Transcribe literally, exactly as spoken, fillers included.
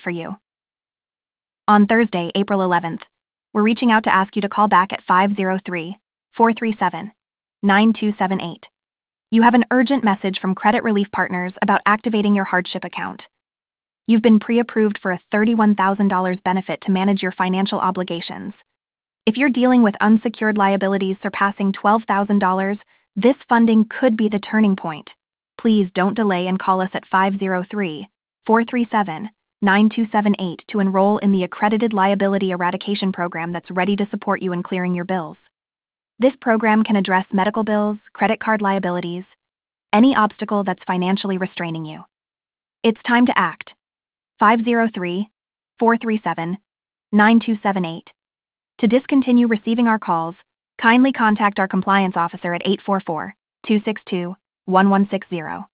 for you. On Thursday, April eleventh, we're reaching out to ask you to call back at five zero three, four three seven, nine two seven eight. You have an urgent message from Credit Relief Partners about activating your hardship account. You've been pre-approved for a thirty-one thousand dollars benefit to manage your financial obligations. If you're dealing with unsecured liabilities surpassing twelve thousand dollars, this funding could be the turning point. Please don't delay and call us at five zero three, four three seven, nine two seven eight to enroll in the Accredited Liability Eradication Program that's ready to support you in clearing your bills. This program can address medical bills, credit card liabilities, any obstacle that's financially restraining you. It's time to act. five zero three, four three seven, nine two seven eight. To discontinue receiving our calls, kindly contact our compliance officer at eight four four, two six two, one one six zero.